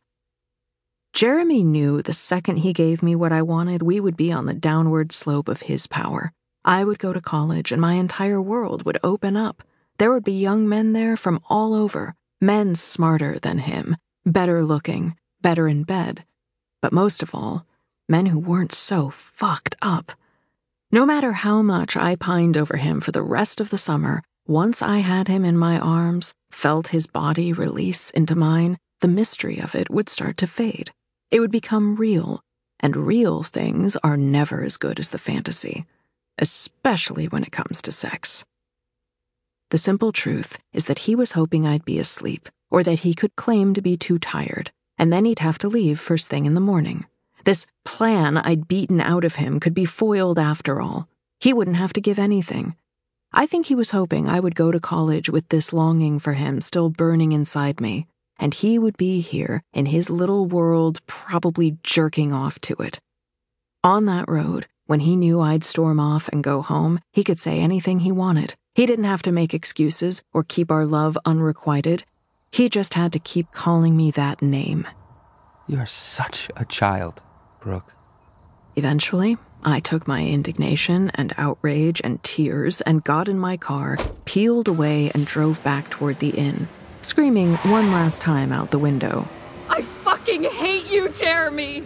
Jeremy knew the second he gave me what I wanted, we would be on the downward slope of his power. I would go to college and my entire world would open up. There would be young men there from all over, men smarter than him, better looking, better in bed. But most of all, men who weren't so fucked up. No matter how much I pined over him for the rest of the summer, once I had him in my arms, felt his body release into mine, the mystery of it would start to fade. It would become real, and real things are never as good as the fantasy, especially when it comes to sex. The simple truth is that he was hoping I'd be asleep, or that he could claim to be too tired, and then he'd have to leave first thing in the morning. This plan I'd beaten out of him could be foiled after all. He wouldn't have to give anything. I think he was hoping I would go to college with this longing for him still burning inside me, and he would be here in his little world, probably jerking off to it. On that road, when he knew I'd storm off and go home, he could say anything he wanted. He didn't have to make excuses or keep our love unrequited. He just had to keep calling me that name. You're such a child, Brooke. Eventually, I took my indignation and outrage and tears and got in my car, peeled away and drove back toward the inn, screaming one last time out the window. I fucking hate you, Jeremy!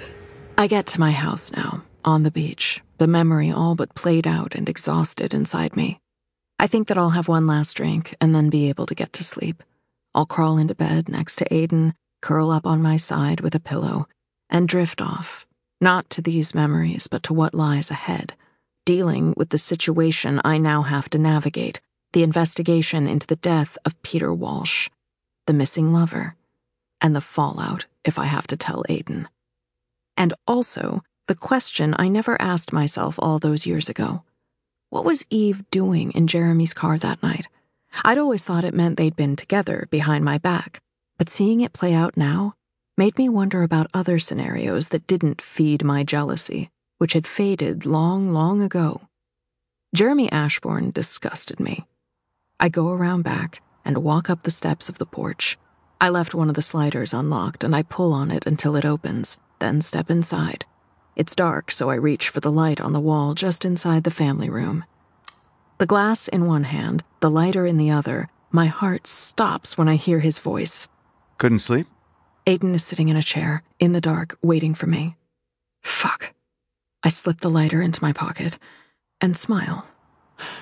I get to my house now, on the beach, the memory all but played out and exhausted inside me. I think that I'll have one last drink and then be able to get to sleep. I'll crawl into bed next to Aiden, curl up on my side with a pillow, and drift off, not to these memories, but to what lies ahead, dealing with the situation I now have to navigate, the investigation into the death of Peter Walsh, the missing lover, and the fallout if I have to tell Aiden. And also, the question I never asked myself all those years ago. What was Eve doing in Jeremy's car that night? I'd always thought it meant they'd been together behind my back, but seeing it play out now made me wonder about other scenarios that didn't feed my jealousy, which had faded long, long ago. Jeremy Ashbourne disgusted me. I go around back and walk up the steps of the porch. I left one of the sliders unlocked and I pull on it until it opens, then step inside. It's dark, so I reach for the light on the wall just inside the family room. The glass in one hand, the lighter in the other, my heart stops when I hear his voice. Couldn't sleep? Aiden is sitting in a chair, in the dark, waiting for me. Fuck. I slip the lighter into my pocket and smile.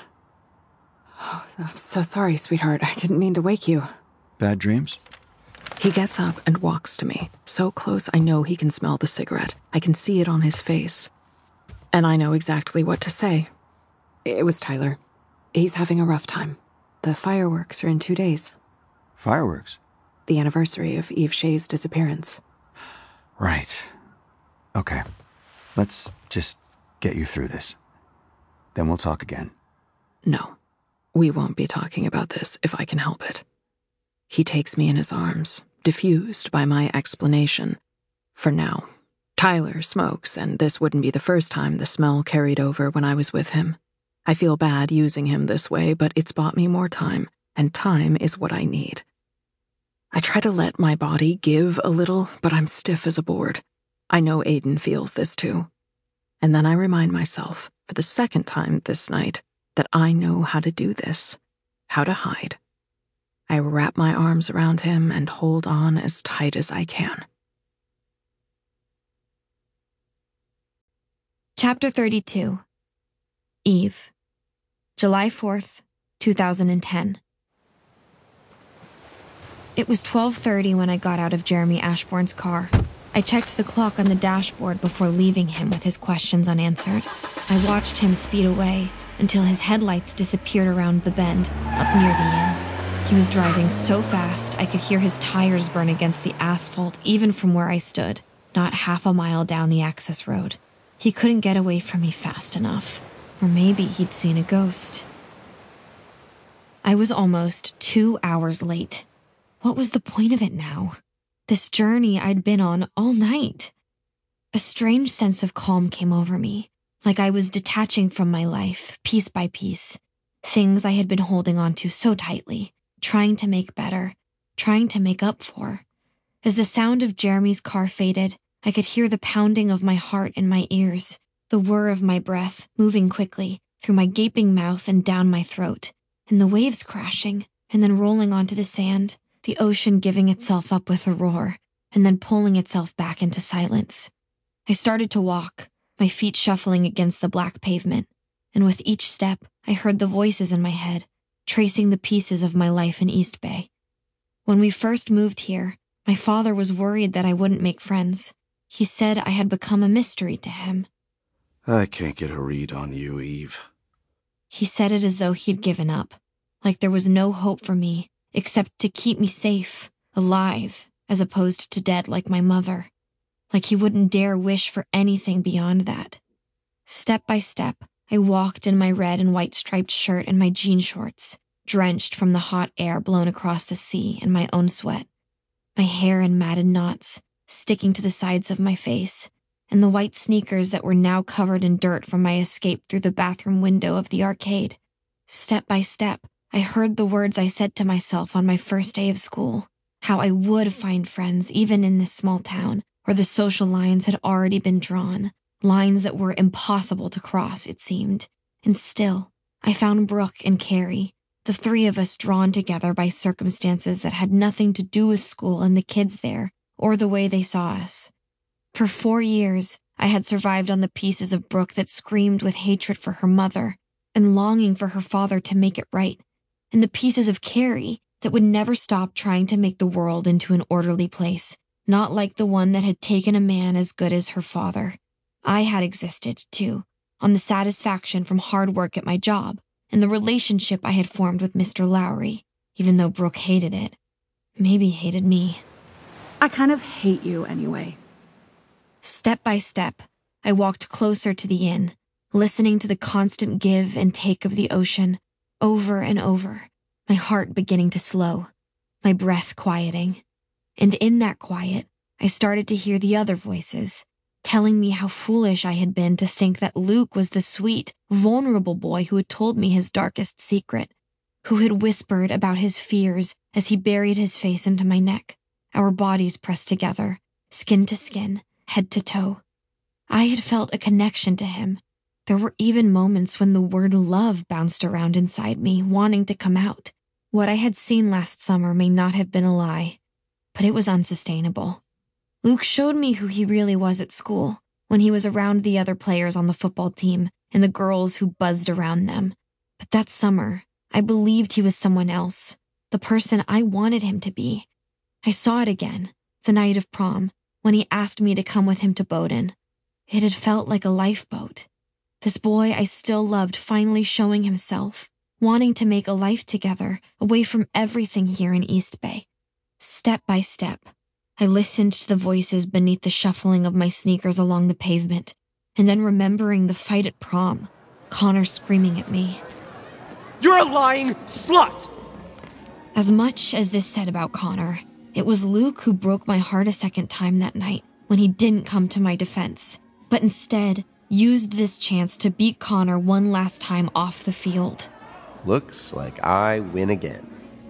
Oh, I'm so sorry, sweetheart. I didn't mean to wake you. Bad dreams? He gets up and walks to me, so close I know he can smell the cigarette. I can see it on his face. And I know exactly what to say. It was Tyler. He's having a rough time. The fireworks are in 2 days. Fireworks? The anniversary of Eve Shea's disappearance. Right. Okay. Let's just get you through this. Then we'll talk again. No. We won't be talking about this if I can help it. He takes me in his arms, diffused by my explanation. For now, Tyler smokes, and this wouldn't be the first time the smell carried over when I was with him. I feel bad using him this way, but it's bought me more time, and time is what I need. I try to let my body give a little, but I'm stiff as a board. I know Aiden feels this too. And then I remind myself, for the second time this night, that I know how to do this, how to hide. I wrap my arms around him and hold on as tight as I can. Chapter 32. Eve. July 4th, 2010. It was 12:30 when I got out of Jeremy Ashbourne's car. I checked the clock on the dashboard before leaving him with his questions unanswered. I watched him speed away until his headlights disappeared around the bend, up near the inn. He was driving so fast I could hear his tires burn against the asphalt even from where I stood, not half a mile down the access road. He couldn't get away from me fast enough. Or maybe he'd seen a ghost. I was almost 2 hours late. What was the point of it now? This journey I'd been on all night. A strange sense of calm came over me, like I was detaching from my life, piece by piece. Things I had been holding on to so tightly, trying to make better, trying to make up for. As the sound of Jeremy's car faded, I could hear the pounding of my heart in my ears, the whir of my breath moving quickly through my gaping mouth and down my throat, and the waves crashing and then rolling onto the sand, the ocean giving itself up with a roar and then pulling itself back into silence. I started to walk, my feet shuffling against the black pavement, and with each step, I heard the voices in my head, tracing the pieces of my life in East Bay. When we first moved here, my father was worried that I wouldn't make friends. He said I had become a mystery to him. I can't get a read on you, Eve. He said it as though he'd given up, like there was no hope for me except to keep me safe, alive, as opposed to dead like my mother. Like he wouldn't dare wish for anything beyond that. Step by step, I walked in my red and white striped shirt and my jean shorts, drenched from the hot air blown across the sea and my own sweat. My hair in matted knots, sticking to the sides of my face, and the white sneakers that were now covered in dirt from my escape through the bathroom window of the arcade. Step by step, I heard the words I said to myself on my first day of school, how I would find friends even in this small town, where the social lines had already been drawn, lines that were impossible to cross, it seemed. And still, I found Brooke and Carrie, the three of us drawn together by circumstances that had nothing to do with school and the kids there, or the way they saw us. For 4 years, I had survived on the pieces of Brooke that screamed with hatred for her mother and longing for her father to make it right, and the pieces of Carrie that would never stop trying to make the world into an orderly place, not like the one that had taken a man as good as her father. I had existed, too, on the satisfaction from hard work at my job and the relationship I had formed with Mr. Lowry, even though Brooke hated it. Maybe hated me. I kind of hate you anyway. Step by step, I walked closer to the inn, listening to the constant give and take of the ocean, over and over, my heart beginning to slow, my breath quieting. And in that quiet, I started to hear the other voices, telling me how foolish I had been to think that Luke was the sweet, vulnerable boy who had told me his darkest secret, who had whispered about his fears as he buried his face into my neck, our bodies pressed together, skin to skin, head to toe. I had felt a connection to him. There were even moments when the word love bounced around inside me, wanting to come out. What I had seen last summer may not have been a lie, but it was unsustainable. Luke showed me who he really was at school, when he was around the other players on the football team and the girls who buzzed around them. But that summer, I believed he was someone else, the person I wanted him to be. I saw it again, the night of prom, when he asked me to come with him to Bowdoin. It had felt like a lifeboat. This boy I still loved finally showing himself, wanting to make a life together, away from everything here in East Bay. Step by step, I listened to the voices beneath the shuffling of my sneakers along the pavement, and then remembering the fight at prom, Connor screaming at me. You're a lying slut! As much as this said about Connor, it was Luke who broke my heart a second time that night when he didn't come to my defense, but instead used this chance to beat Connor one last time off the field. Looks like I win again.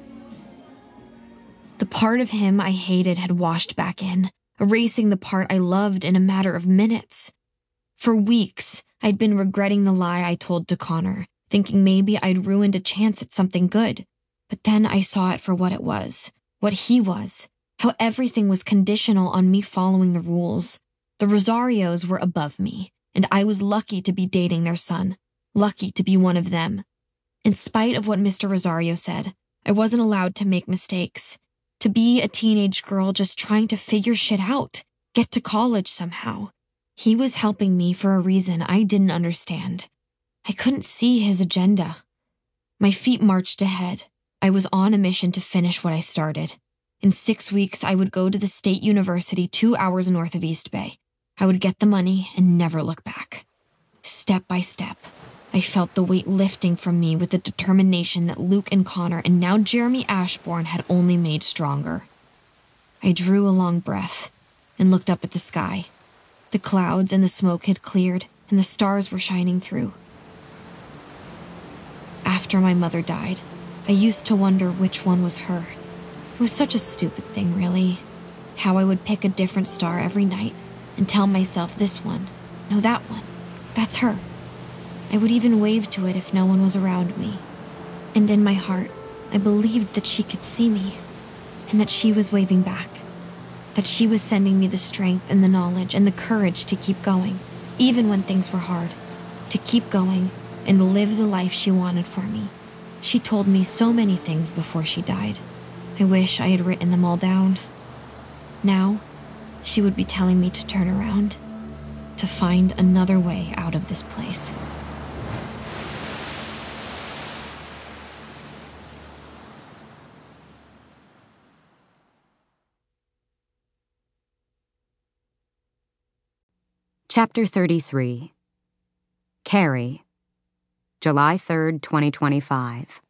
The part of him I hated had washed back in, erasing the part I loved in a matter of minutes. For weeks, I'd been regretting the lie I told to Connor, thinking maybe I'd ruined a chance at something good. But then I saw it for what it was, what he was, how everything was conditional on me following the rules. The Rosarios were above me, and I was lucky to be dating their son, lucky to be one of them. In spite of what Mr. Rosario said, I wasn't allowed to make mistakes, to be a teenage girl just trying to figure shit out, get to college somehow. He was helping me for a reason I didn't understand. I couldn't see his agenda. My feet marched ahead. I was on a mission to finish what I started. In 6 weeks, I would go to the state university 2 hours north of East Bay. I would get the money and never look back. Step by step, I felt the weight lifting from me with the determination that Luke and Connor and now Jeremy Ashbourne had only made stronger. I drew a long breath and looked up at the sky. The clouds and the smoke had cleared and the stars were shining through. After my mother died, I used to wonder which one was her. It was such a stupid thing, really. How I would pick a different star every night and tell myself this one, no, that one, that's her. I would even wave to it if no one was around me. And in my heart, I believed that she could see me, and that she was waving back. That she was sending me the strength and the knowledge and the courage to keep going, even when things were hard. To keep going and live the life she wanted for me. She told me so many things before she died. I wish I had written them all down. Now, she would be telling me to turn around, to find another way out of this place. Chapter 33. Carrie. July 3rd, 2025.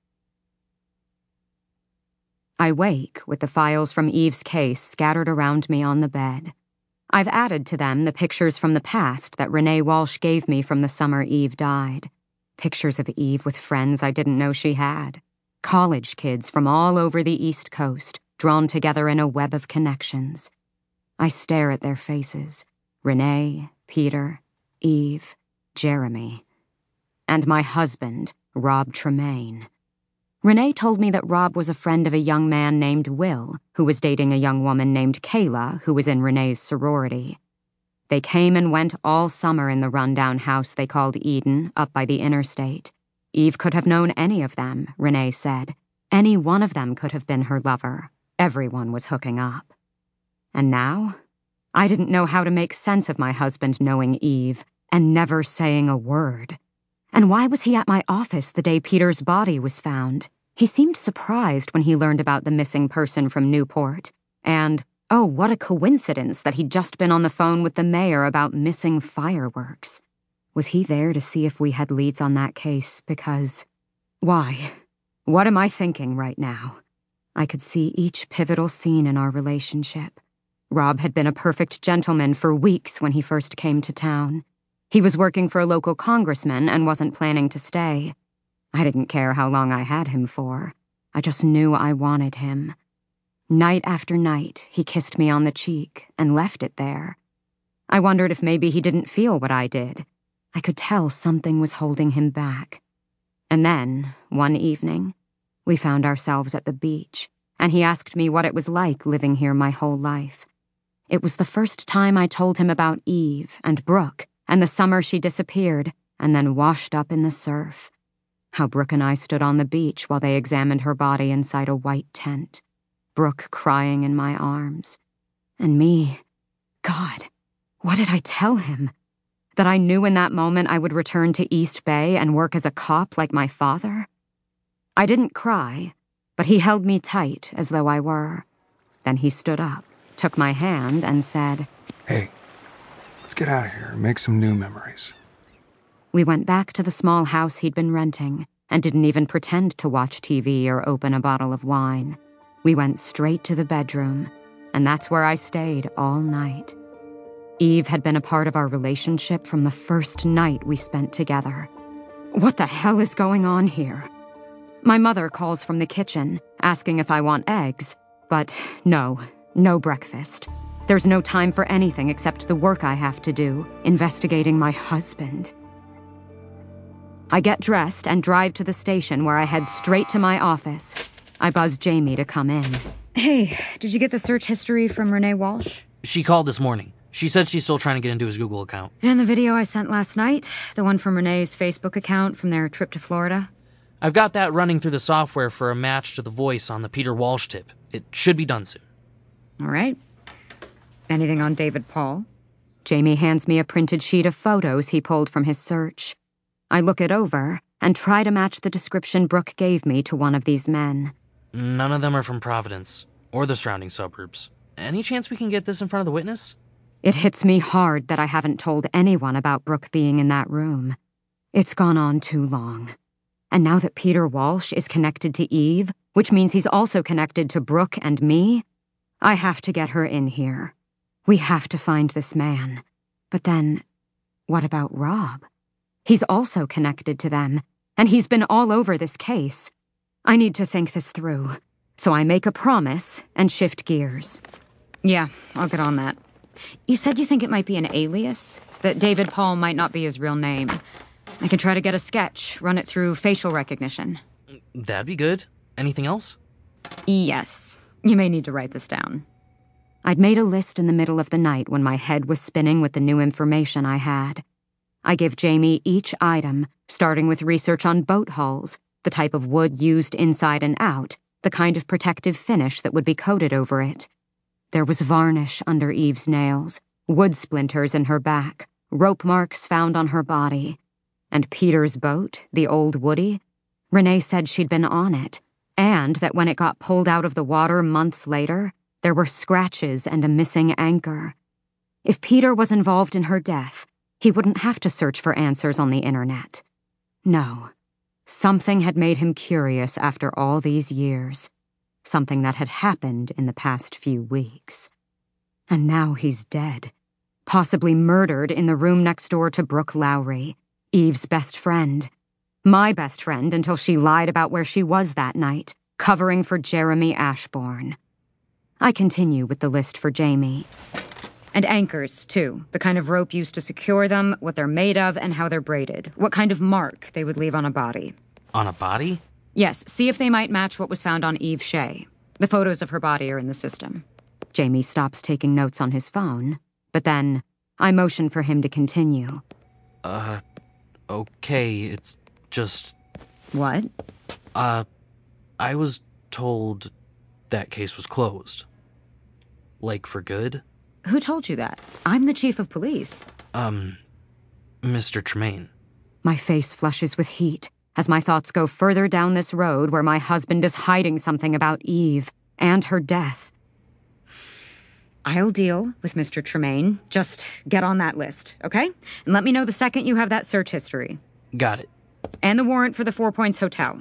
I wake with the files from Eve's case scattered around me on the bed. I've added to them the pictures from the past that Renee Walsh gave me from the summer Eve died. Pictures of Eve with friends I didn't know she had. College kids from all over the East Coast, drawn together in a web of connections. I stare at their faces. Renee, Peter, Eve, Jeremy. And my husband, Rob Tremaine. Renee told me that Rob was a friend of a young man named Will, who was dating a young woman named Kayla, who was in Renee's sorority. They came and went all summer in the rundown house they called Eden, up by the interstate. Eve could have known any of them, Renee said. Any one of them could have been her lover. Everyone was hooking up. And now, I didn't know how to make sense of my husband knowing Eve and never saying a word. And why was he at my office the day Peter's body was found? He seemed surprised when he learned about the missing person from Newport. And, oh, what a coincidence that he'd just been on the phone with the mayor about missing fireworks. Was he there to see if we had leads on that case? Because, why? What am I thinking right now? I could see each pivotal scene in our relationship. Rob had been a perfect gentleman for weeks when he first came to town. He was working for a local congressman and wasn't planning to stay. I didn't care how long I had him for. I just knew I wanted him. Night after night, he kissed me on the cheek and left it there. I wondered if maybe he didn't feel what I did. I could tell something was holding him back. And then, one evening, we found ourselves at the beach, and he asked me what it was like living here my whole life. It was the first time I told him about Eve and Brooke, and the summer she disappeared and then washed up in the surf. How Brooke and I stood on the beach while they examined her body inside a white tent. Brooke crying in my arms. And me, God, what did I tell him? That I knew in that moment I would return to East Bay and work as a cop like my father? I didn't cry, but he held me tight as though I were. Then he stood up, took my hand, and said, "Hey, let's get out of here and make some new memories." We went back to the small house he'd been renting and didn't even pretend to watch TV or open a bottle of wine. We went straight to the bedroom, and that's where I stayed all night. Eve had been a part of our relationship from the first night we spent together. What the hell is going on here? My mother calls from the kitchen, asking if I want eggs, but no breakfast. There's no time for anything except the work I have to do, investigating my husband. I get dressed and drive to the station where I head straight to my office. I buzz Jamie to come in. Hey, did you get the search history from Renee Walsh? She called this morning. She said she's still trying to get into his Google account. And the video I sent last night? The one from Renee's Facebook account from their trip to Florida? I've got that running through the software for a match to the voice on the Peter Walsh tip. It should be done soon. All right. Anything on David Paul? Jamie hands me a printed sheet of photos he pulled from his search. I look it over and try to match the description Brooke gave me to one of these men. None of them are from Providence or the surrounding suburbs. Any chance we can get this in front of the witness? It hits me hard that I haven't told anyone about Brooke being in that room. It's gone on too long. And now that Peter Walsh is connected to Eve, which means he's also connected to Brooke and me, I have to get her in here. We have to find this man. But then, what about Rob? He's also connected to them, and he's been all over this case. I need to think this through, so I make a promise and shift gears. Yeah, I'll get on that. You said you think it might be an alias? That David Paul might not be his real name. I can try to get a sketch, run it through facial recognition. That'd be good. Anything else? Yes. You may need to write this down. I'd made a list in the middle of the night when my head was spinning with the new information I had. I give Jamie each item, starting with research on boat hulls, the type of wood used inside and out, the kind of protective finish that would be coated over it. There was varnish under Eve's nails, wood splinters in her back, rope marks found on her body. And Peter's boat, the old Woody, Renee said she'd been on it, and that when it got pulled out of the water months later, there were scratches and a missing anchor. If Peter was involved in her death, he wouldn't have to search for answers on the internet. No, something had made him curious after all these years. Something that had happened in the past few weeks. And now he's dead, possibly murdered in the room next door to Brooke Lowry, Eve's best friend. My best friend until she lied about where she was that night, covering for Jeremy Ashbourne. I continue with the list for Jamie. And anchors, too. The kind of rope used to secure them, what they're made of, and how they're braided. What kind of mark they would leave on a body. On a body? Yes, see if they might match what was found on Eve Shea. The photos of her body are in the system. Jamie stops taking notes on his phone, but then I motion for him to continue. Okay, it's just... What? I was told that case was closed. Like, for good? Who told you that? I'm the chief of police. Mr. Tremaine. My face flushes with heat as my thoughts go further down this road where my husband is hiding something about Eve and her death. I'll deal with Mr. Tremaine. Just get on that list, okay? And let me know the second you have that search history. Got it. And the warrant for the 4 Points Hotel.